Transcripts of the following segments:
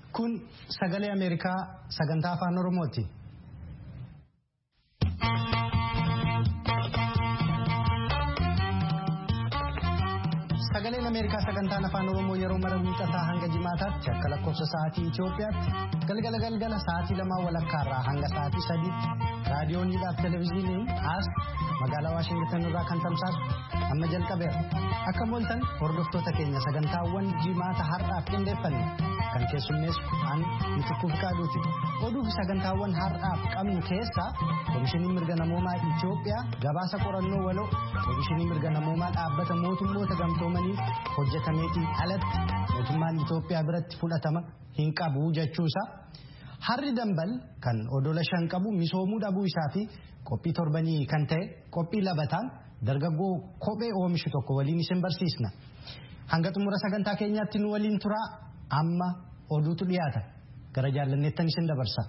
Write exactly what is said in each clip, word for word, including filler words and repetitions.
Kun sagalee Ameerikaa sagantaa afaan Oromooti. Sagaleen Ameerikaa sagantaan afaan Oromoo yeroo mara wiixataa hanga jimaataatti akka lakkoofsa sa'aatii Itoophiyaatti galgala galgala sa'aatii lamaa walakkaarraa hanga sa'aatii sadiitti raadiyooniidhaaf televezyiiniin as magaalaa Waashingtan irraa kan tamsaasu amma jalqabeera. Akka mooltan hordoftoota keenya sagantaawwan jimaata har'aaf qindeeffanne kan keessummeessu an Mitikkuu Fikaaduuti. Oduu fi sagantaawwan har'aaf qabnu keessaa Komishinii Mirga Namoomaa Itoophiyaa gabaasa qorannoo waloo Komishinii Mirga Namoomaa dhaabbata mootummoota gamtoomanii hojjetameetiin alatti mootummaan Itoophiyaa biratti fudhatama hin qabu jechuusaa. Harri dambal kan odola shan qabu misoomuu dhabuu isaa fi qophii torbanii kan ta'e qophii labataan dargaggoo kophee oomishu tokko waliin isin barsiisna. Hanga xumura sagantaa keenyaatti nu waliin turaa. Amma oduutu dhiyaata. Gara jaallanneettan isin dabarsa.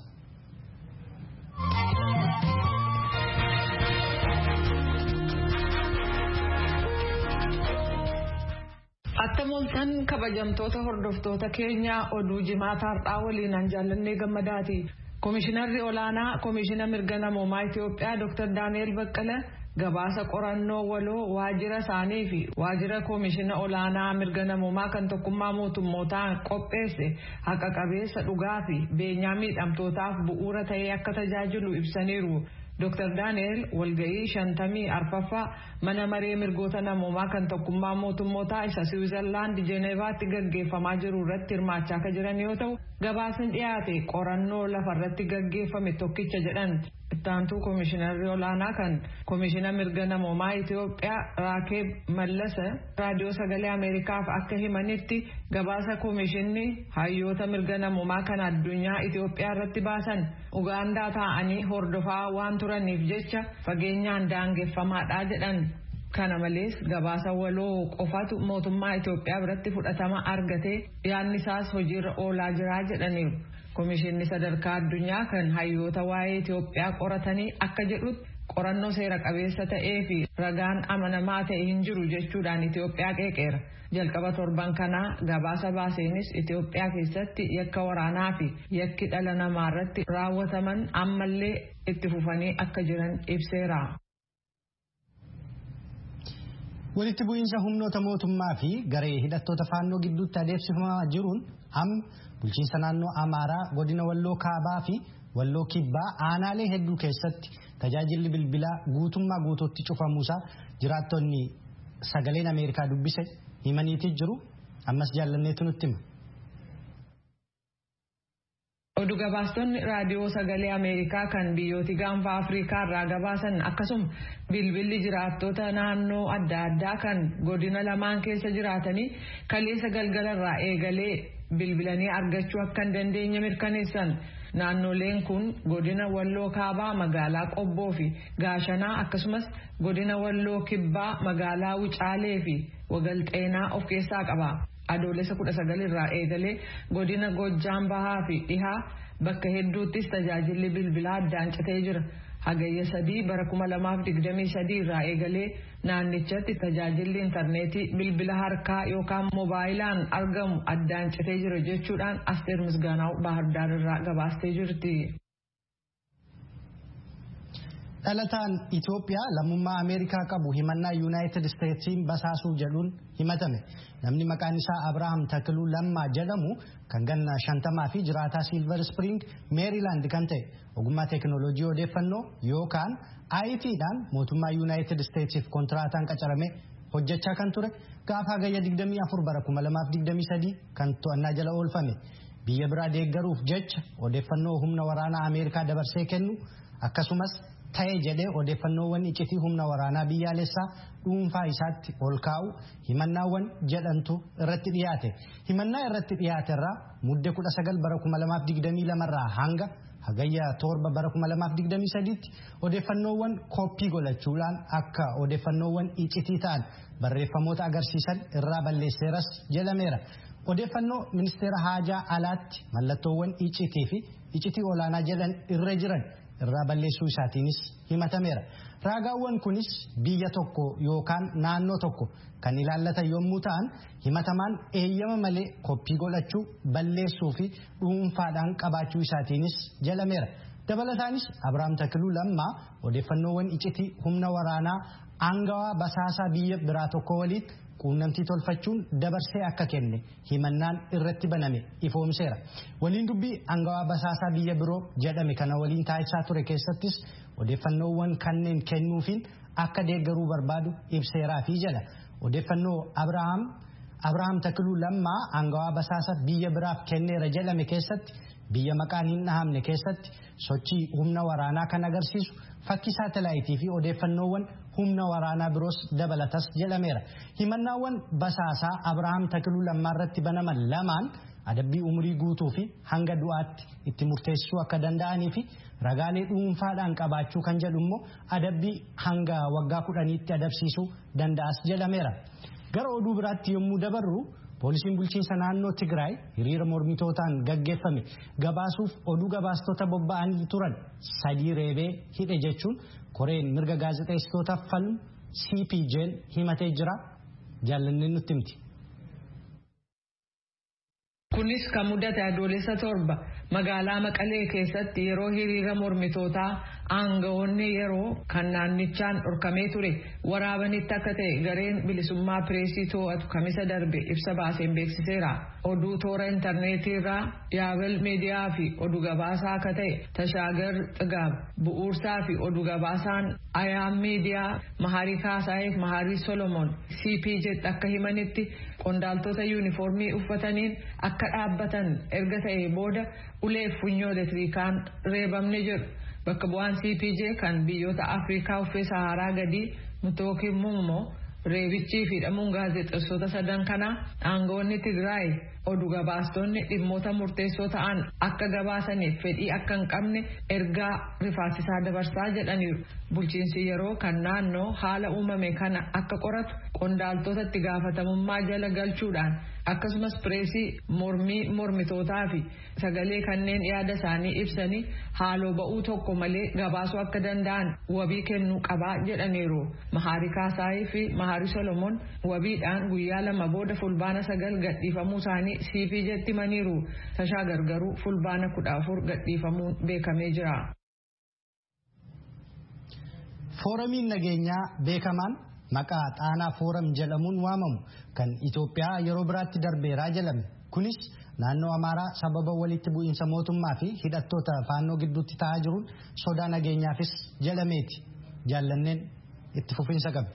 Attamooltan kabajamtoota hordoftoota keenya oduu jimaata har'aa waliin an jaallannee gammadaati. Komishinarri olaanaa Komishina Mirga Namoomaa Itoophiyaa Doktor Daani'el Baqqala gabaasa qorannoo waloo waajjira isaanii fi waajjira Komishina Olaanaa Mirga Namoomaa kan tokkummaa mootummootaan qopheesse haqa qabeessa dhugaa fi beenyaa miidhamtootaaf bu'uura ta'ee akka tajaajilu ibsaniiru. Doktor Daani'el walga'ii shantamii arfaffaa mana maree mirgoota namoomaa kan tokkummaa mootummootaa isa Siwiizerlaand Jeneevaatti gaggeeffamaa jiru irratti hirmaachaa akka jiran yoo ta'u gabaasni dhiyaate qorannoo lafarratti gaggeeffame tokkicha jedhan. Ittaantuu Komishinarri Olaanaa kan Komishina Mirga Namoomaa Itoophiyaa Raakeeb Mallasa raadiyoo sagalee Ameerikaaf akka himanitti gabaasa komishinni hayyoota mirga namoomaa kan addunyaa Itoophiyaa irratti baasan Ugaandaa taa'anii hordofaa waan turaniif jecha fageenyaan daangeffamaadha jedhan. Kana malees gabaasa waloo qofatu mootummaa Itoophiyaa biratti fudhatama argatee yaadni isaas hojiirra oolaa jira jedhaniiru. Komishinni sadarkaa addunyaa kan hayyoota waa'ee Itoophiyaa qoratanii akka jedhutti qorannoo seera qabeessa ta'ee fi ragaan amanamaa ta'e hin jiru jechuudhaan Itoophiyaa qeeqeera. Jalqaba torban kanaa gabaasa baaseenis Itoophiyaa keessatti yakka waraanaa fi yakki dhala namaa irratti raawwataman ammallee itti fufanii akka jiran ibseera. Walitti bu'iinsa humnoota mootummaa fi garee hidhattoota faannoo gidduutti adeemsifamaa jiruun amma bulchiinsa naannoo Amaaraa godina Walloo Kaabaa fi Walloo Kibbaa aanaalee hedduu keessatti tajaajilli bilbilaa guutummaa guutuutti cufamuusaa jiraattonni sagaleen Ameerikaa dubbise himaniitii jiru. Ammas jaallanneetu nutti hima. Oduu gabaastonni raadiyoo sagalee Ameerikaa kan biyyooti gaanfa Afrikaa irraa gabaasan akkasuma bilbilli jiraattota naannoo adda addaa kan godina lamaan keessa jiraatanii kaleessa galgala irraa eegalee bilbilanii argachuu akka hin dandeenye mirkaneessan. Naannoleen kun godina Walloo Kaabaa magaalaa Qobboo fi Gaashanaa akkasumas godina Walloo Kibbaa magaalaa Wucaalee fi Wagalxeenaa of keessaa qaba. Adoolessa kudha sagal irraa eegalee godina Gojjaan Bahaa fi Dhihaa bakka hedduuttis tajaajilli bilbilaa addaan citee jira. Hagayya sadii bara kuma lamaaf digdamii sadii irraa eegalee naannichatti tajaajilli intarneetii bilbila harkaa yookaan moobaayilaan argamu addaan citee jira jechuudhaan Asteer Misgaanaaw Baahirdaar irraa gabaastee jirti. Dhalataan Itoophiyaa lammummaa Ameerikaa qabu himannaa Yuunaayitid Isteetsiin basaasuu jedhuun himatame. Namni maqaan isaa Abrahaam Takiluu Lammaa jedhamu kan ganna shantamaa fi jiraataa Silver Spring Meerilaand kan ta'e ogummaa teekinooloojii odeeffannoo yookaan I T-dhaan mootummaa Yuunaayitid Isteetsiif kontiraataan qacarame hojjechaa kan ture gaafa hagayya digdamii afur bara kuma lamaaf digdamii sadii kan to'annaa jala oolfame. Biyya biraa deeggaruuf jecha odeeffannoo humna waraanaa Ameerikaa dabarsee kennu akkasumas ta'ee jedhee odeeffannoowwan iccitii humna waraanaa biyyaalessaa dhuunfaa isaatti ol kaa'u himannaawwan jedhantu irratti dhiyaate. Himannaa irratti dhiyaate irraa muddee kudha sagal bara kuma lamaaf digdamii lamarraa hanga hagayya torba bara kuma lamaaf digdamii sadiitti odeeffannoowwan kooppii godhachuudhaan akka odeeffannoowwan iccitii ta'an barreeffamoota agarsiisan irraa balleesseeras jedhameera. Odeeffannoo ministeera haajaa alaatti mallattoowwan iccitii fi iccitii olaanaa jedhan irra jiran irraa balleessuu isaatiinis himatameera. Raagaawwan kunis biyya tokko yookaan naannoo tokko kan ilaallatan yommuu ta'an himatamaan eeyyama malee koppii godhachuu balleessuu fi dhuunfaadhaan qabaachuu isaatiinis jalameera. Dabalataanis Abrahaam Takiluu Lammaa odeeffannoowwan iccitii humna waraanaa aangawaa basaasaa biyya biraa tokko waliin quunnamtii tolfachuun dabarsee akka kenne himannaan irratti baname ifoomseera. Waliin dubbii aangawaa basaasaa biyya biroo jedhame kana waliin taasisaa ture keessattis odeeffannoowwan kanneen kennuufiin akka deeggaruu barbaadu ibseeraa fi jedha. Odeeffannoo Abrahaam Abrahaam Takiluu Lammaa aangawaa basaasaa biyya biraaf kenneera jedhame keessatti biyya maqaan hin dhahamne keessatti sochii humna waraanaa kan agarsiisu fakkii saatalaayitii fi odeeffannoowwan humna waraanaa biroos dabalatas jedhameera. Himannaawwan basaasaa Abrahaam Takiluu Lammaa irratti banaman lamaan adabbii umurii guutuu fi hanga du'aatti itti murteessuu akka danda'anii fi ragaalee dhuunfaadhaan qabaachuu kan jedhu immoo adabbii hanga waggaa kudhaniitti adabsiisuu danda'as jedhameera. Gara oduu biraatti yommuu dabarru poolisiin bulchiinsa naannoo Tigraay hiriira mormitootaan gaggeeffame gabaasuuf oduu gabaastota bobba'anii turan sadii reebee hidhe jechuun koreen mirga gaazexeessitootaaf falmu C P J'n himatee jira. Jaallanneen nutti himti. Kunis kan mudate adoolessa torba magaalaa Maqalee keessatti yeroo hiriira mormitootaa aangawoonni yeroo kan naannichaan dhorkamee ture waraabanitti akka ta'e gareen bilisummaa pireesii to'atu kamisa darbe ibsa baaseen beeksiseera. Oduu toora intarneetii irraa yaabal miidiyaa fi oduu gabaasaa akka ta'e Tashaagar Xigaab bu'uursaa fi oduu gabaasaan Ayaam miidiyaa Maharii Kaasaayef Maharii Solomon C P J akka himanitti qondaaltota yuunifoormii uffataniin akka dhaabbatan erga ta'ee booda ulee funyoo elektirikaan reebamne jedhu. Bakka bu'aan C P J kan biyyoota Afrikaa uffee Saharaa gadii Mutooki Mummoo reebichii fi hidhamuun gaazexeessota sadan kanaa aangawoonni Tigraay oduu gabaastonni dhimmoota murteessoo ta'an akka gabaasaniif fedhii akka hin qabne ergaa rifaasisaa dabarsaa jedhaniiru. Bulchiinsi yeroo kan naannoo haala uumame kana akka qoratu qondaaltota itti gaafatamummaa jala galchuudhaan akkasumas pireesii mormii mormitootaa fi sagalee kanneen yaada isaanii ibsanii haaloo ba'uu tokko malee gabaasuu akka danda'an wabii kennuu qabaa jedhaniiru. Maharii Kaasaayii fi Maharii Solomon wabiidhaan guyyaa lama booda fulbaana sagal gadhiifamuu isaanii C P J'tti himaniiru. Tashaagar garuu fulbaana kudha afur gadhiifamuun beekamee jira. Fooramiin nageenyaa beekamaan maqaa xaanaa fooram jedhamuun waamamu kan Itoophiyaa yeroo biraatti darbeeraa jedhame. Kunis naannoo Amaaraa sababa walitti bu'iinsa mootummaa fi hidhattoota faannoo gidduutti ta'aa jiruun sodaa nageenyaafis jedhameeti. Jaallanneen itti fufiinsa qabdi.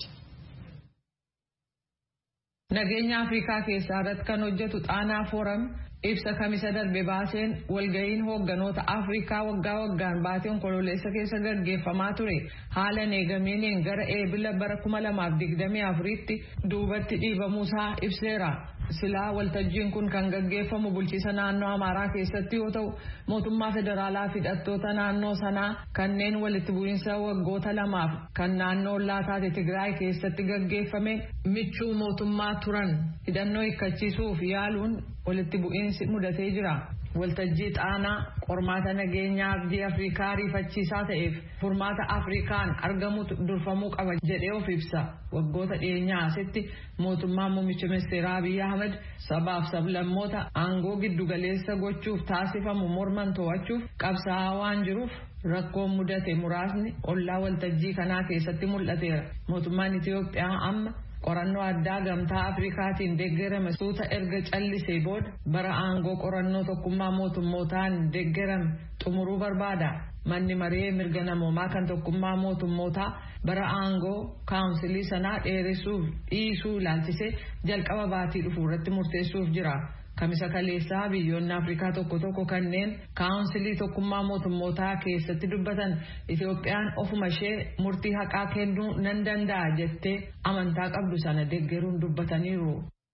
Nageenya Afrikaa keessaa irratti kan hojjetu xaanaa fooram ibsa kamisa darbe baaseen walga'iin hoogganoota Afrikaa waggaa waggaan baatee onkololeessa keessa gaggeeffamaa ture haala neegameen gara eebila bara kuma lamaaf digdamii afuriitti duubatti dhiibamuusaa ibseera. Silaa waltajjiin kun kan gaggeeffamu bulchiisa naannoo Amaaraa keessatti yoo ta'u mootummaa federaalaa fi hidhattoota naannoo sanaa kanneen walitti bu'iinsa waggoota lamaaf kan naannoo laataate Tigraay keessatti gaggeeffame michuu mootummaa turan hidhannoo hiikkachiisuuf yaaluun walitti bu'iinsi mudatee jira. Waltajjii xaanaa qormaata nageenyaa abdii Afrikaa rifachiisaa ta'eef furmaata Afrikaan argamutu durfamuu qaba jedhee of ibsa. Waggoota dhiyeenyaa asitti mootummaan muummicha ministeeraa Abiy Ahmed sabaaf sablammoota aangoo giddugaleessa gochuuf taasifamu morman to'achuuf qabsaa'aa waan jiruuf rakkoon mudate muraasni ollaa waltajjii kanaa keessatti mul'ateera. Mootummaan Itoophiyaa amma qorannoo addaa gamtaa Afrikaatiin deeggarame suuta erga callisee booda bara aangoo qorannoo tokkummaa mootummootaan deeggarame xumuruu barbaada. Manni maree mirga namoomaa kan tokkummaa mootummootaa bara aangoo kaawunsilii sanaa dheeressuuf dhiisuu ilaalchisee jalqaba baatii dhufu irratti murteessuuf jira. Kamisa kaleessaa biyyoonni Afrikaa tokko tokko kanneen kaawunsilii tokkummaa mootummootaa keessatti dubbatan Itoophiyaan ofuma ishee murtii haqaa kennuu nan danda'a jettee amantaa qabdu sana deeggaruun dubbataniiru.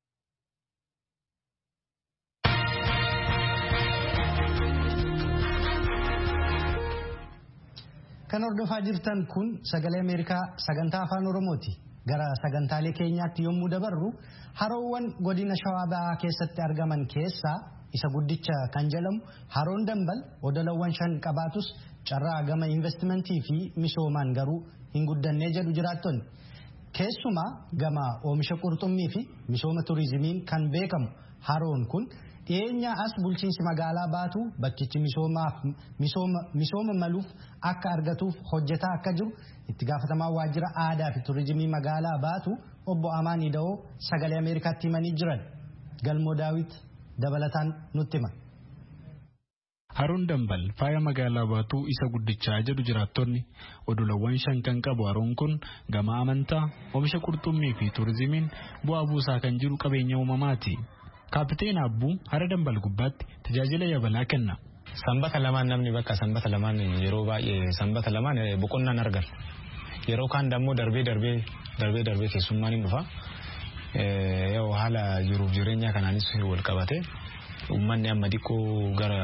Kan hordofaa jirtan kun sagalee Ameerikaa sagantaa afaan Oromooti. Gara sagantaalee keenyaatti yommuu dabarru haroowwan godina Shawaa Bahaa keessatti argaman keessaa isa guddicha kan jedhamu haroon Dambal odolawwan shan qabaatus carraa gama investimentii fi misoomaan garuu hin guddannee jedhu jiraattonni. Keessumaa gama oomisha qurxummii fi misooma turizimiin kan beekamu haroon kun dhiyeenya as bulchiinsi magaalaa baatu bakkichi misooma maluuf akka argatuuf hojjetaa akka jiru itti gaafatamaa waajjira aadaa fi turizimii magaalaa baatu obbo Amaan Ida'oo sagalee Ameerikaatti himanii jiran. Galmoo Daawit dabalataan nutti hima. Haroon Dambal faaya magaalaa baatuu isa guddichaa jedhu jiraattonni odolawwan shan kan qabu haroon kun gama amantaa oomisha qurxummii fi turizimiin bu'aa buusaa kan jiru qabeenya uumamaati. Kaapiteen Abbuu hara Dambal gubbaatti tajaajila yabalaa kenna. Sanbata lamaan namni bakka sanbata lamaan yeroo baay'ee sanbata lamaan boqonnaan argan. Yeroo kaan dammoo darbee darbee darbee darbee keessummaan hin dhufa. Yoo haala jiruuf jireenya kanaanis wal qabate uummanni amma xiqqoo gara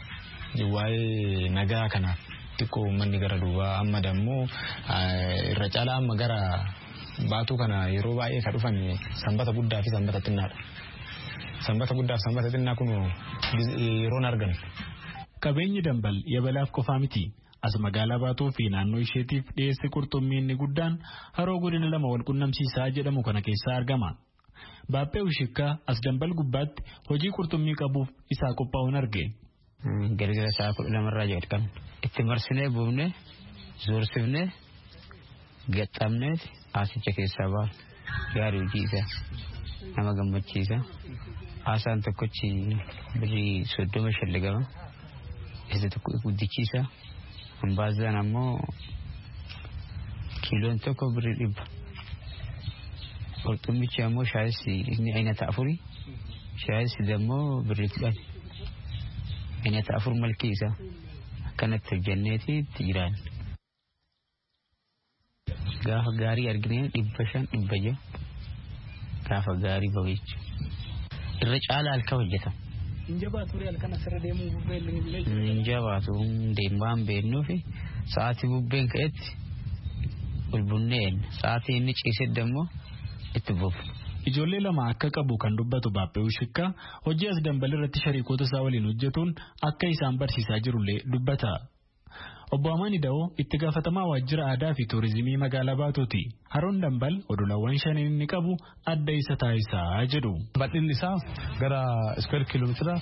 waa'ee nagaa kanaaf xiqqoo uummanni gara duubaa amma dammoo irra caalaa amma gara baatuu kana yeroo baay'ee ka dhufan sanbata guddaa fi sanbata xinnaadha. Sanbata guddaa fi sanbata xinnaa kun yeroon argan. Qabeenyi Dambal yabalaaf qofaa miti. As magaalaa baatuu fi naannoo isheetiif dhiyeessi qurxummii inni guddaan haroo godina lama wal qunnamsiisaa jedhamu kana keessaa argama. Baappee Ushikkaa as Dambal gubbaatti hojii qurxummii qabuuf isaa qophaa'uun arge. Galgala sa'a kudha lamarraa jedhamu itti marsinee buufnee zoorsifnee gaxxamnee asicha keessaa ba'a gaarii hojii isaa nama gammachiisa. Asaan tokkochi birrii soddoma shallagama isa tokko guddichiisa. Hambaazaan ammoo kiiloon tokko birrii dhibba. Qurxummichi ammoo shaayisi inni aynata afuri shaayisi dammoo birrii kudhan. Aynata afur malkii isaa akkanatti hojjanneeti itti jiraan. Gaafa gaarii arginee dhibba shan dhibba ja'a gaafa gaarii baweechu. Irra caalaa halkan hojjetama. Injabaatu real kana sirra deemuu bubbeen illee. Injabaatu deemaan beeknuu fi sa'aatii bubbeen ka'etti bulbunneen sa'aatii inni ciisee dammoo itti buufu. Ijoollee lama akka qabu kan dubbatu Baappee Ushikkaa hojii as Dambal irratti shariikoota isaa waliin hojjetuun akka isaan barsiisaa jirullee dubbata. Obbo Amaan Ida'oo itti gaafatamaa waajjira aadaa fi turizimii magaalaa baatuuti. Haroon Dambal odolawwan shaniin inni qabu adda isa taasisaa jedhu. Bal'inni isaa gara iskweer kiiloomeetira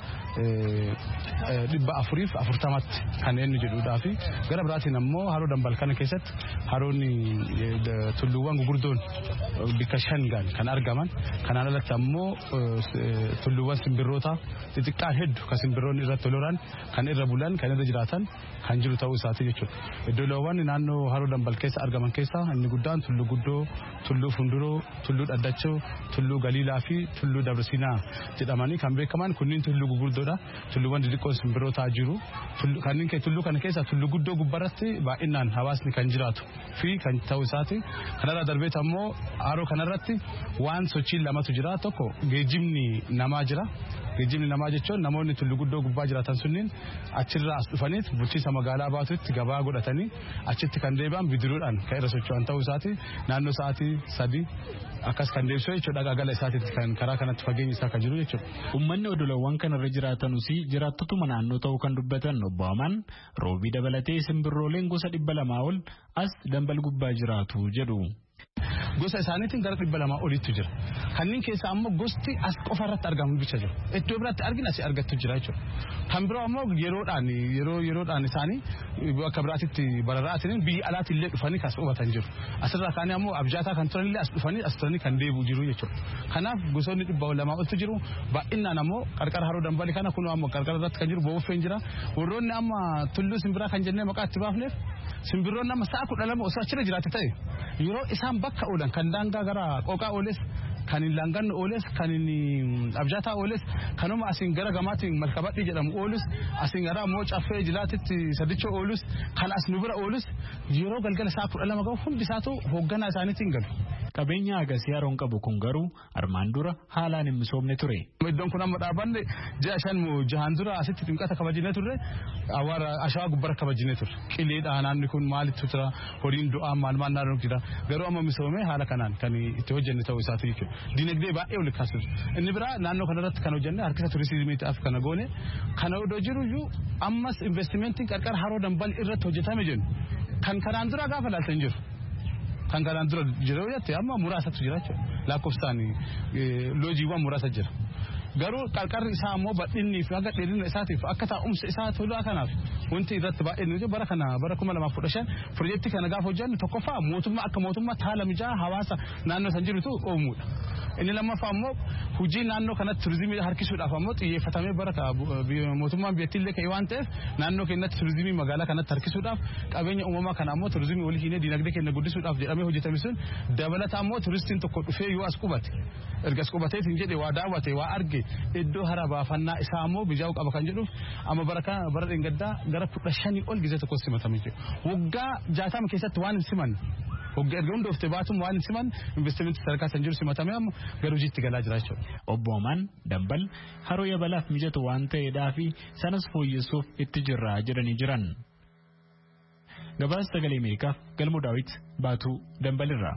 dhibba afuriif afurtamatti kan inni jedhudhaa fi gara biraatiin ammoo haroo Dambal kana keessatti haroonni tulluuwwan gugurdoon bikka shan kan argaman kanaan alatti ammoo tulluuwwan simbirroota xixiqqaan hedduu kan simbirroonni irratti toloran kan irra bulan kan irra jiraatan kan jiru ta'uu isaati jechuudha. Iddoowwan naannoo haroo Dambal keessa argaman keessaa inni guddaan tulluu guddoo, tulluu funduroo, tulluu dhaddachoo, tulluu galiilaa fi tulluu dabarsinaa jedhamanii kan beekaman kunniin tulluu gugurdoodha. Tulluuwwan xixiqqoon simbirrootaa jiru. Kanneen tulluu kana keessa tulluu guddoo gubbarratti baay'inaan hawaasni kan jiraatu fi kan ta'uu isaati. Kanarraa darbeet ammoo haroo kanarratti waan sochiin lamatu jira. Tokko geejjibni namaa jira. Geejjibni namaa jechuun namoonni tulluu guddoo gubbaa jiraatan sunniin achirraa as dhufaniit bulchiinsa magaalaa baatutti gabaa godhatanii achitti kan deebi'an bidiruudhaan kan irra socho'an ta'uu isaati. Naannoo sa'aatii sadii akkas kan deebisuu jechuudha. Gagala isaatiitti kan karaa kanatti fageenyi isaa kan jiru jechuudha. Uummanni odolawwan kanarra jiraatanus jiraattotuma naannoo ta'uu kan dubbatan Obbo Amaan roobii dabalatee simbirrooleen gosa dhibba lamaa ol as Dambal gubbaa jiraatu jedhu. Gosa isaaniitiin gara dhibba lamaa olitti jira. Kanneen keessaa ammoo gosti as qofa irratti argamu bicha jiru. Iddoo biraatti argina asii argattu jira jechuudha. Kan biroo ammoo yeroodhaan yeroo yeroodhaan isaanii bakka biraatitti bararaa'atanii biyya alaatti illee dhufanii kas qubatan jiru. Asirraa kaanii ammoo abjaataa kan turan illee as dhufanii as turanii kan deebi'u jiru jechuudha. Kanaaf gosoonni dhibba lamaa oltu jiru. Baay'inaan ammoo qarqara haroo Dambalii kana kun ammoo qarqara irratti kan jiru booffeen jira. Warroonni amma tulluu simbiraa kan jennee maqaa itti baafneef simbirroonni amma sa'a kudha lama osoo achirra jiraate ta'e yeroo isaan bakka oolan kan daangaa gara qooqaa ooles kan hin laanganne ooles kan hin abjaataa ooles kanuma asiin gara gamaatiin malkabadhii jedhamu oolus asiin gara ammoo caffee jilaatitti sadichoo oolus kan as nu bira oolus yeroo galgala sa'a kudha lama gahu hundi isaatu hoogganaa isaaniitiin galu. Qabeenya agasii haroon qabu kun garuu armaan dura haalaan hin misoomne ture. Iddoon kun amma dhaabanne ji'a shan jahaan dura asitti xinqata kabajinee turre awwaara ashawaa gubbara kabajinee turre. Qileedha naanni kun maalitti tura horiin du'aa maal maal naannoo jira garuu amma misoomee haala kanaan kan itti hojjenne ta'uu isaati jechuudha. Dinagdee baay'ee ol kaasuuf. Inni biraa naannoo kanarratti kan hojjenne harkisa turizimiitiif kana goone kana odoo jiru iyyuu ammas investimentiin qarqara haroo dambal irratti hojjetame jennu kan kanaan dura gaafa laaltan jiru. Kan kanaan dura jiru jettee amma muraasatu jira jechuudha. Lakkoofsaan loojiiwwan muraasa jira. Garuu qarqarri isaa ammoo bal'inni fi haga dheerina isaatiif akka taa'umsa isaa tolaa kanaaf wanti irratti baay'ee nuti bara kana bara kuma lamaaf kudha shan piroojeektii kana gaafa hojjannu tokkoffaa mootummaa akka mootummaa haala mijaa'aa hawaasa naannoo san jirutu uumuudha. Inni lammaffaa ammoo hojii naannoo kanatti turizimii harkisuudhaaf ammoo xiyyeeffatamee bara mootummaan biyyattiillee ka'e waan ta'eef naannoo keenyatti turizimii magaalaa kanatti harkisuudhaaf qabeenya uumamaa kana ammoo turizimii walii hiinee dinagdee keenya guddisuudhaaf jedhamee hojjetame sun dabalata ammoo turistiin tokko dhufee yoo as qubate erga as qubatee hin jedhe waa daawwate waa arge iddoo hara baafannaa isaa ammoo mijaa'uu qaba kan jedhuuf amma bara kana bara dheengaddaa gara kudha shanii ol gizee tokko simatame jechuudha. Waggaa jaatama keessatti waan hin simanne hogga erga hundoofte baatuun waan hin siman investimentii sadarkaa san jiru simatame amma gara hojiitti galaa jira jechuudha. Obbo Omaan Dambal haroo yabalaaf mijatu waan ta'eedhaa fi sanas fooyyessuuf itti jirra jedhanii jiran. Gabaasa sagalee Ameerikaaf Galmoo Daawit Baatuu Dambalirraa.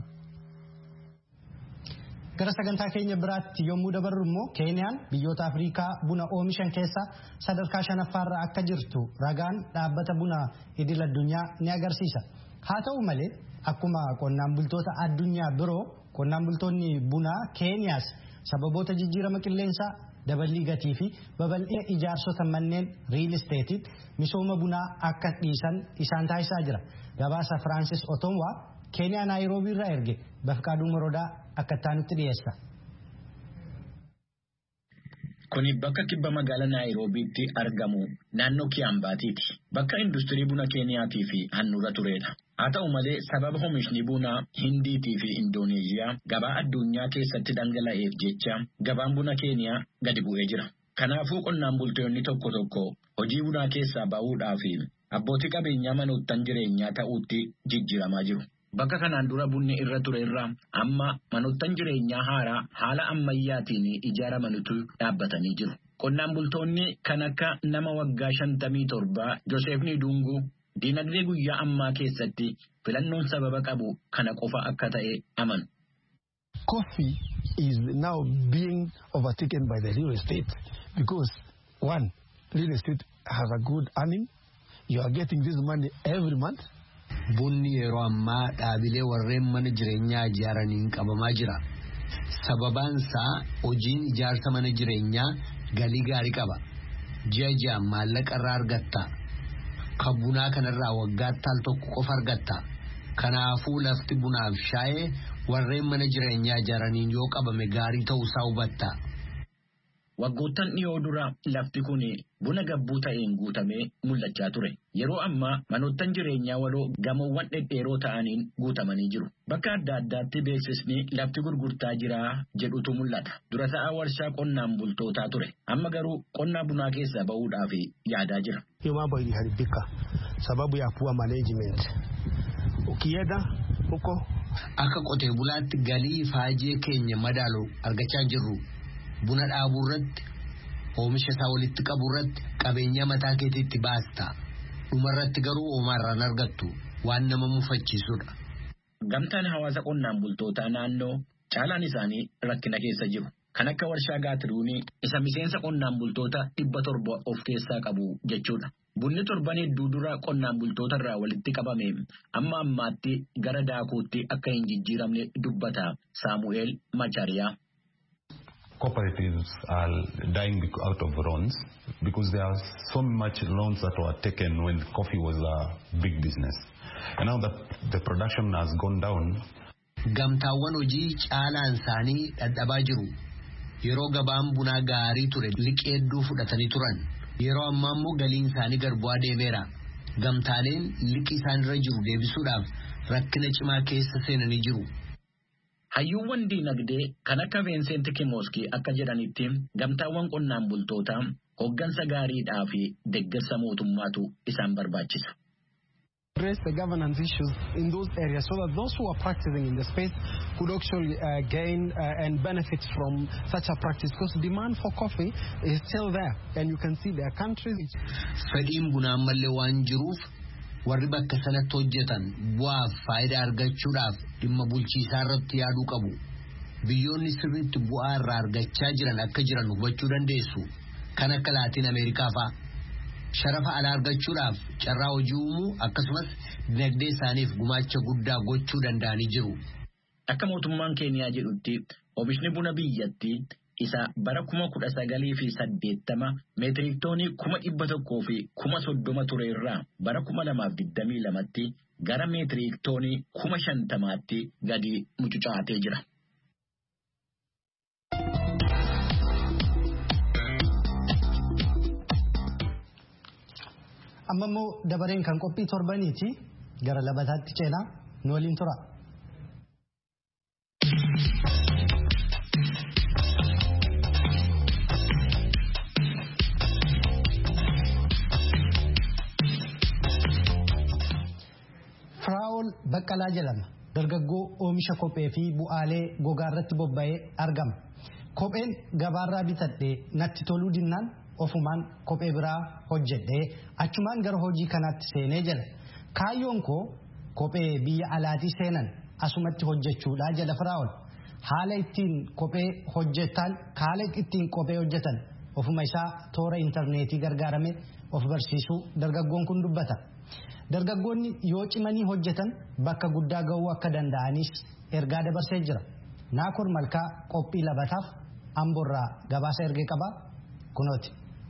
Gara sagantaa keenya biraatti yommuu dabarru immoo Keeniyaan biyyoota Afrikaa buna oomishan keessa sadarkaa shanaffaarra akka jirtu ragaan dhaabbata buna idil addunyaa ni agarsiisa. Haa ta'u malee akkuma qonnaan bultoota addunyaa biroo qonnaan bultoonni bunaa Keeniyaas sababoota jijjiirama qilleensaa daballii gatii fi babal'ee ijaarsota manneen riil isteetiin misooma bunaa akka dhiisan isaan taasisaa jira. Gabaasa Firaansis Otomwaa Keeniyaa Naayiroobii irraa erge Bafqaaduu Morodaa akka taanutti dhiyeessa. Kuni bakka kibba magaalaa Naayiroobiitti argamu naannoo Kiyaambaatiiti. Bakka industirii buna Keeniyaatii fi handhuura turedha. Haa ta'u malee sababa oomishni bunaa Hindiitii fi Indooneeziyaa gabaa addunyaa keessatti dhangala'eef jecha gabaan buna Keeniyaa gadi bu'ee jira. Kanaafuu qonnaan bultoonni tokko tokko hojii bunaa keessaa ba'uudhaa fi abbootii qabeenyaa manoottan jireenyaa ta'uutti jijjiiramaa jiru. Bakka kanaan dura bunni irra ture irraa amma manoottan jireenyaa haaraa haala ammayyaatiin ijaaramanitu dhaabbatanii jiru. Qonnaan bultoonni kan akka nama waggaa shantamii torbaa Joosef Nidungu dinagdee guyyaa ammaa keessatti filannoon sababa qabu kana qofa akka ta'e amanu. Coffee is now being overtaken by the real estate because one, real estate has a good earning. You are getting this money every month. Bunni yeroo ammaa dhaabilee warreen mana jireenyaa ijaaraniin qabamaa jira. Sababaan isaa hojiin ijaarsa mana jireenyaa galii gaarii qaba. Ji'a ji'a maallaqa irraa argatta. Kan bunaa kanarraa waggaatti al tokko qofa argatta. Kanaafuu lafti bunaaf shaayee warreen mana jireenyaa ijaaraniin yoo qabame gaarii ta'uusaa hubatta. Waggoottan dhiyoo dura lafti kun buna gabbuu ta'een guutamee mul'achaa ture. Yeroo ammaa manoottan jireenyaa waloo gamoowwan dhedheeroo ta'aniin guutamanii jiru. Bakka adda addaatti beeksisni lafti gurgurtaa jiraa jedhutu mul'ata. Dura ta'aa warshaa qonnaan bultootaa ture. Amma garuu qonnaa bunaa keessaa ba'uudhaaf yaadaa jira. Mambo iliharibika sababu ya poor management. Ukienda huko akka qotee bulaatti galii faajee keenya madaalu argachaa jirru. Buna dhaabuu irratti oomisha isaa walitti qabuu irratti qabeenya mataa keetiitti baasta. Dhumarratti garuu oomarraan argattu waan nama mufachiisudha. Gamtaan hawaasa qonnaan bultootaa naannoo caalaan isaanii rakkina keessa jiru. Kan akka warshaa gaatiruunii isa miseensa qonnaan bultoota dhibba torba of keessaa qabu jechuudha. Bunni torban hedduu dura qonnaan bultoota irraa walitti qabame amma ammaatti gara daakuutti akka hin jijjiiramne dubbata Saamu'eel Machariyaa. Cooperatives are dying out of loans because there are so much loans that were taken when coffee was a big business. And now that the production has gone down. Gamtaawwan hojii caalaan isaanii dadhabaa jiru. Yeroo gabaan bunaa gaarii ture liqii hedduu fudhatanii turan. Yeroo ammaa immoo galiin isaanii gad bu'aa deemeera. Gamtaaleen liqii isaanirra jiru deebisuudhaaf rakkina cimaa keessa seenanii jiru. Hayyuuwwan dinagdee kan akka Vincent Kimoski akka jedhanitti gamtaawwan qonnaan bultootaa hoggansa gaariidhaa fi deeggarsa mootummaatu isaan barbaachisa. address the governance issues in those areas so that those who are practicing in the space could actually uh, gain uh, and benefit from such a practice, because demand for coffee is still there, and you can see there are countries. Fedhiin bunaa malee waan jiruuf warri bakka sanatti hojjetan bu'aaf faayidaa argachuudhaaf dhimma bulchiisaa irratti yaaduu qabu. Biyyoonni sirriitti bu'aa irraa argachaa jiran akka jiran hubachuu dandeessu. Kan akka Laatiin Ameerikaa fa'a. Sharafa alaa argachuudhaaf carraa hojii uumuu akkasumas dinagdee isaaniif gumaacha guddaa gochuu danda'anii jiru. Akka mootummaan Keeniyaa jedhutti oomishni buna biyyattii isa bara kuma kudha sagalii fi saddeettama meetirii toonii kuma dhibba tokkoo fi kuma soddoma ture irraa bara kuma lamaaf digdamii lamatti gara meetirii toonii kuma shantamaatti gadi mucucaatee jira. Amma immoo dabareen kan qophii torbaniiti gara labataatti ceenaa nu waliin tura. Firaa'ol Baqqalaa jedhama. Dargaggoo oomisha kophee fi bu'aalee gogaa irratti bobba'ee argama. Kopheen gabaarraa bitadhee natti toluu dinnaan ofumaan kophee biraa hojjedhee achumaan gara hojii kanaatti seenee jira. Kaayyoon koo kophee biyya alaatii seenan asumatti hojjechuudha jedha Firaa'ol. Haala ittiin kophee hojjetan haala ittiin kophee hojjetan ofuma isaa toora intarneetii gargaarame of barsiisuu dargaggoon kun dubbata. Dargaggoonni yoo cimanii hojjetan bakka guddaa ga'uu akka danda'anis ergaa dabarsee jira. Naakoor Malkaa qophii labataaf Amboorraa gabaasa ergee qaba kunooti.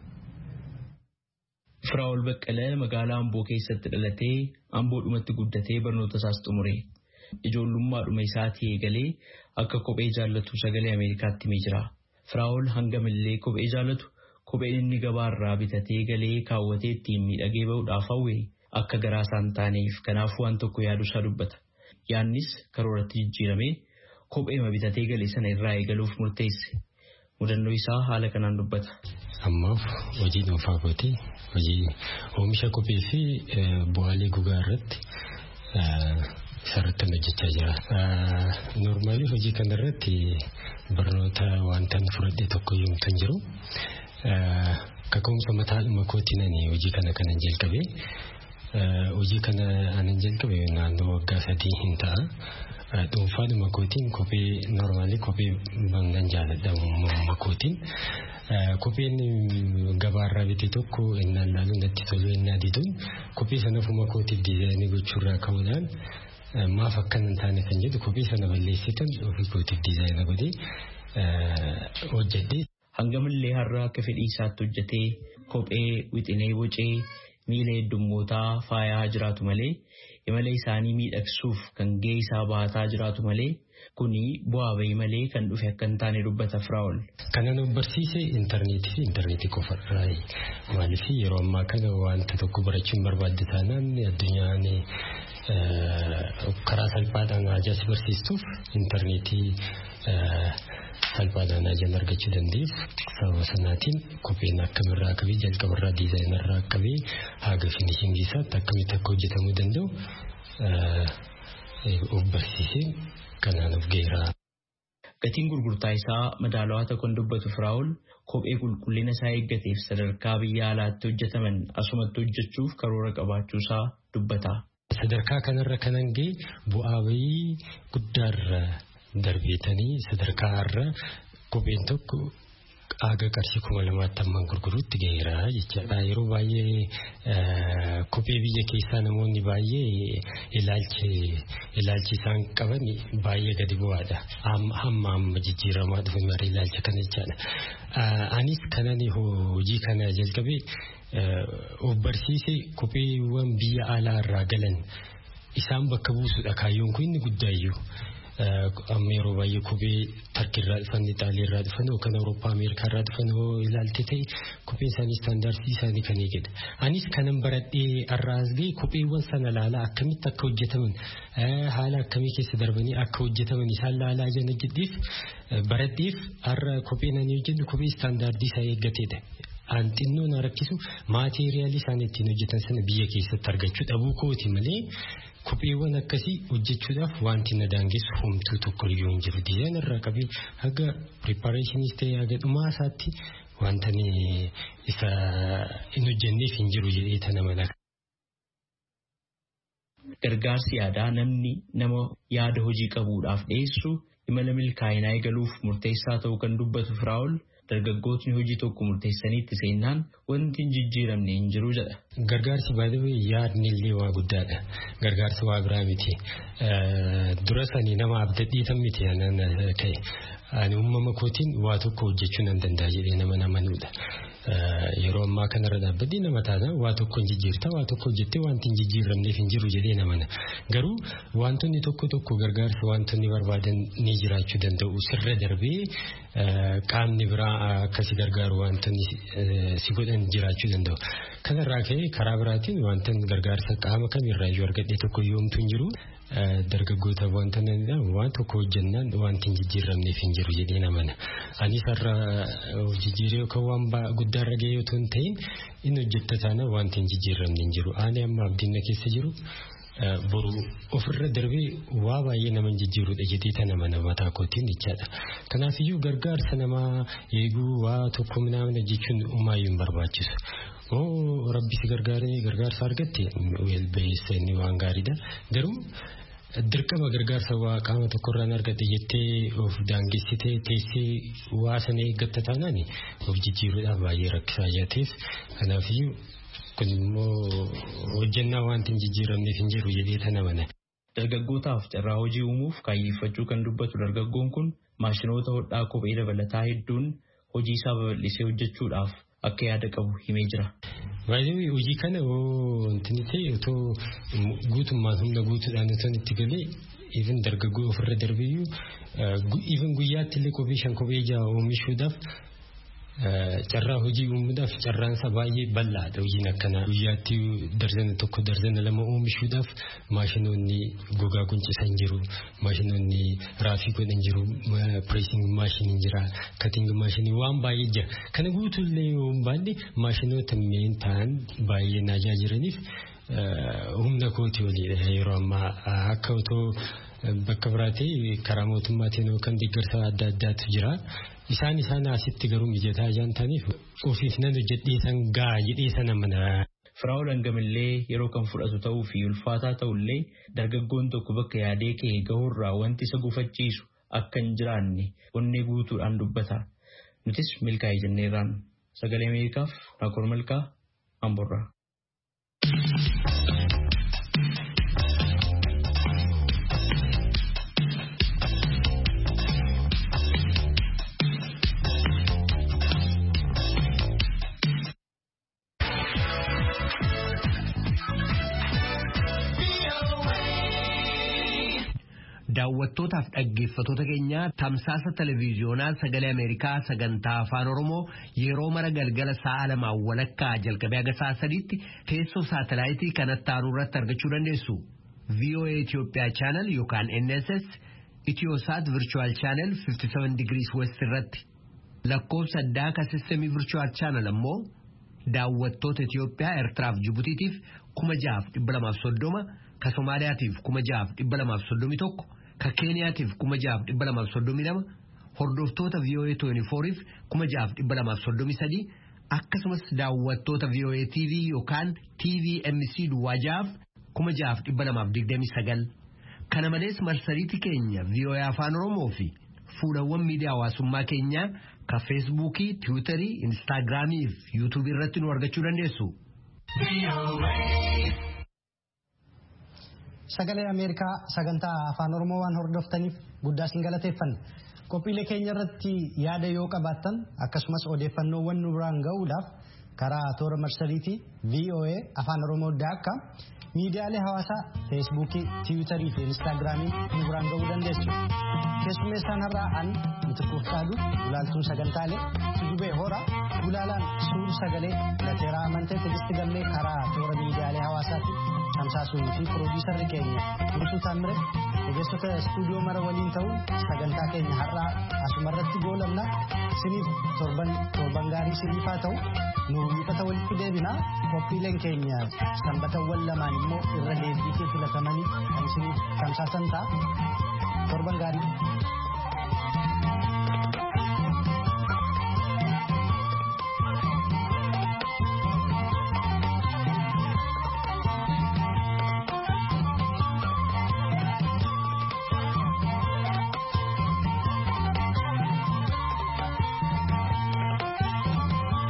Firaa'ol Baqqalee magaalaa Amboo keessatti dhalatee Amboodhumatti guddatee barnoota isaas xumure. Ijoollummaadhuma isaatii eegalee akka kophee jaallatu sagalee Ameerikaatti himee jira. Firaa'ol hangamillee kophee jaallatu kopheen inni gabaarraa bitatee galee kaawwatee ittiin miidhagee ba'uudhaaf hawwe akka garaa isaan taaneef kanaaf waan tokko yaaduusaa dubbata. Yaannis karooratti jijjiiramee kopheema bitatee galee sana irraa eegaluuf murteesse. Mudannoo isaa haala kanaan dubbata. Ammaaf hojii dhuunfaa kooti hojii oomisha kophee fi bu'aalee gogaa irratti sararratti hojjechaa jira. Noormaali hojii kanarratti barnoota wanta fudhadhee tokko yoomtu hin jiru. Kaka'umsa mataadhuma kootiin hojii kana kanan jalqabee hojii kana anan jalqabe naannoo waggaa sadii hin ta'a. Dhuunfaadhuma kootiin kophee noormaali kophee nan jaalladha uumama kootiin. Kopheen gabaarraa bitee tokko innaan laaluun natti tolu innaa diduun kophee sana ofuma kootiif diizaayinii gochuurraa ka'uudhaan maaf akka hin taane kan jedhu kophee sana balleessitan ofii kootiif diizaayinii godhee hojjedhee. Hangamillee har'a akka fedhii isaatti hojjetee kophee wixinee bocee miila heddummootaa faayaa jiraatu malee imala isaanii miidhagsuuf kan gahee isaa baataa jiraatu malee kuni bu'aa bahii malee kan dhufe akka hin taane dubbata Firaa'ol. Kana nu barsiise intarneetii fi intarneetii qofarraa maaliif yeroo ammaa kana wanta tokko barachuun barbaadde taanaan addunyaan karaa salphaadhaan ajaa'is barsiistuuf intarneetii salphaadhaan ajaan argachuu dandeef sababa sanaatiin kopheen akkamirraa qabee jalqabarraa diizaayinarraa qabee haga finishingi isaatti akkamitti akka hojjetamuu danda'u of barsiisee kanaan of geeraa. Gatiin gurgurtaa isaa madaalawaa ta'uu dubbatu Firaa'ol kophee qulqullina isaa eeggateef sadarkaa biyya alaatti hojjetaman asumatti hojjechuuf karoora qabaachuusaa dubbata. Sadarkaa kanarra kanan ga'e bu'aa bahii guddaarra darbeetanii sadarkaa irra kopheen tokko aga qarshii kuma lamaatti amman gurguruutti gaheera jechaadha. Yeroo baay'ee kophee biyya keessaa namoonni baay'ee ilaalchi ilaalchi isaan qaban baay'ee gadi bu'aadha. Hamma amma jijjiiramaa dhufe marii ilaalcha kana jechaadha. Anis kanan hojii kana jalqabee of barsiise kopheewwan biyya alaa irraa galan isaan bakka buusudha kaayyoon kun inni guddaayyuu. Amma yeroo baay'ee kophee Tarkiirraa dhufan, Itaaliirraa dhufan, yookaan Awurooppaa, Ameerikaarraa dhufan ilaalte ta'e kopheen isaanii istaandardii isaanii kan eegedha. Anis kanan baradhee har'aas ga'e kopheewwan sana laalaa akkamitti akka hojjetaman haala akkamii keessa darbanii akka hojjetaman isaan laalaa jala jedheef baradheef har'a kopheen ani hojjedhu kophee istaandardii isaa eeggateedha. Antinnoon rakkisu maateeriyaalii isaan ittiin hojjetan sana biyya keessatti argachuu dhabuu kooti malee kopheewwan akkasii hojjechuudhaaf wanti na daangessu homtuu tokko iyyuu hin jiru. Dizaayinii irraa qabee haga pirepaareeshiniis ta'ee haga dhumaa isaatti wanta isa hin hojjenneef hin jiru jedhee tana mala. Gargaarsi yaadaa namni nama yaada hojii qabuudhaaf dhiyeessu imala milkaa'inaa eegaluuf murteessaa ta'uu kan dubbatu Firaa'ol dargaggootni hojii tokko murteessanii itti seennaan wanti hin jijjiiramne hin jiru jedha. Gargaarsi baay'ee yaadni illee waa guddaadha. Gargaarsi waa biraa miti. Dura sanii nama abdadhiitan miti anan ka'e. Ani uumama kootiin waa tokko hojjechuu nan danda'a jedhee nama namanudha. Yeroo ammaa kanarra dhaabbadhii nama taana waa tokko hin jijjiirta waa tokko hojjettee wanti hin jijjiiramneef hin jiru jedhee namana. Garuu wantoonni tokko tokko gargaarsa wantoonni barbaadan ni jiraachuu danda'u sirra darbee qaamni biraa akkasi gargaaru wantoonni si godhan jiraachuu danda'u. Kanarraa ka'ee karaa biraatiin wantoonni gargaarsa qaama kamirraa iyyuu argadhee tokko yoomtu hin jiru. Dargaggoota wantoonni waan tokko hojjennaan wanti hin jijjiiramneef hin jiru jedhee namana. Anis har'a jijjiiree yookaan waan guddaarra gahee otoo hin ta'in inni hojjetta taana wanti hin jijjiiramne hin jiru. Ani amma abdiin keessa jiru boru ofirra darbee waa baay'ee nama jijjiirudha jedhee tana mana mataa kootiin jechaadha. Kanaafiyyuu gargaarsa namaa eeguu waa tokko minamna jechuun umaayyuu hin barbaachisu. Oh rabbi si gargaaree gargaarsa argatte weel beessanii waan gaariidha. Garuu dirqama gargaarsa waa qaama tokkorraan argatte jettee of daangessitee teessee waa sana eeggatta taanaan of jijjiiruudhaaf baay'ee rakkisaa jaateef kanaafiyyuu kun immoo hojjennaa wanti hin jijjiiramneef hin jiru jedhee tana mana. Dargaggootaaf carraa hojii uumuuf kaayyeffachuu kan dubbatu dargaggoon kun maashinoota hodhaa kophee dabalataa hedduun hojii isaa babal'isee hojjechuudhaaf akka yaada qabu himee jira. Baay'ee hojii kana wanti ta'e otoo guutummaan humna guutuudhaan otoo itti galee even dargaggoo ofirra darbiyyuu even guyyaatti illee kophee shan kophee ja'a oomishuudhaaf carraa hojii uumuudhaaf carraan isaa baay'ee bal'aadha. Hojiin akkana guyyaatti darzana tokko darzana lama oomishuudhaaf maashinoonni gogaa guncisan jiru, maashinoonni raafii godhan jiru, pireesing maashiniin jira, kating maashinii waan baay'ee jira. Kana guutuullee yoo baanne maashinoota meen ta'an baay'ee naajaa jiraniif humna kooti oliidha. Yeroo ammaa akka otoo bakka biraatee karaa mootummaatiin yookaan deeggarsa adda addaatu jira. Isaan isaan asitti garuu mijataa jaan ta'aniif ofiif nan hojjedhee san gaa jedhee sana mana. Firaa'ol hangamillee yeroo kan fudhatu ta'uu fi ulfaataa ta'ullee dargaggoon tokko bakka yaadee ka'e gahurraa wanti isa gufachiisu akka hin jiraanne onnee guutuudhaan dubbata. Nutis milkaa'ee jenneerraan sagalee Ameerikaaf Naakoor Malkaa Amborraa. Daawwattootaaf dhaggeeffattoota keenya tamsaasa televiiziyoonaa sagalee Ameerikaa sagantaa afaan Oromoo yeroo mara galgala sa'a lamaan walakkaa jalqabee haga sa'a sadiitti teessoo saatalaayitii kanatti aanu irratti argachuu dandeessu. V O A Itoophiyaa channel yookaan N S S Itiyoosaat Virtual Channel fifty-seven degrees West irratti. Lakkoofsa addaa ka sistemii Virtual Channel ammoo daawwattoota Itiyoophiyaa Eertiraaf Jibutiitiif kuma jahaaf dhibba lamaaf soddoma ka Somaaliyaatiif kuma jahaaf dhibba lamaaf soddomi tokko ka Keeniyaatiif kuma jahaaf dhibba lamaaf soddomi lama hordoftoota V O A twenty-fouriif kuma jahaaf dhibba lamaaf soddomi sadii akkasumas daawwattoota V O A T V yookaan T V M C duwwaa jahaaf kuma jahaaf dhibba lamaaf digdami sagal. Kana malees marsariitii keenya V O A Afaan Oromoo fi fuulawwan miidiyaa hawaasummaa keenyaa ka Feesbuukii, Tiwiitarii, Instaagiraamii fi Yuutuubii irratti nu argachuu dandeessu. Sagalee Ameerikaa sagantaa afaan Oromoo waan hordoftaniif guddaa isin galateeffanna. Qophiilee keenya irratti yaada yoo qabaattan akkasumas odeeffannoowwan nu biraan ga'uudhaaf karaa toora marsariitii V O A afaan Oromoo daakka miidiyaalee hawaasaa Feesbuukii, Tiwiitarii fi Instaagiraamiin nu biraan ga'uu dandeessu. Keessummeessaan har'aa an Mitiquuf Qaadu ulaaltuun sagantaalee Tujubee Horaa ulaalaan suur sagalee Lateeraa Amantee Tigisti Gammee karaa toora miidiyaalee hawaasaatti tamsaasuun fi pirooduusarri keenya Burtuu Taamire ogeessota istuudiyoo mara waliin ta'uun sagantaa keenya har'aa asumarratti goolabna. Isiniif torban torban gaarii isiniif haa ta'u. Nu wixata walitti deebinaa qophiileen keenya sanbatawwan lamaan immoo irra deebiitee filatamanii kan isiniif tamsaasan ta'a. Torban gaarii.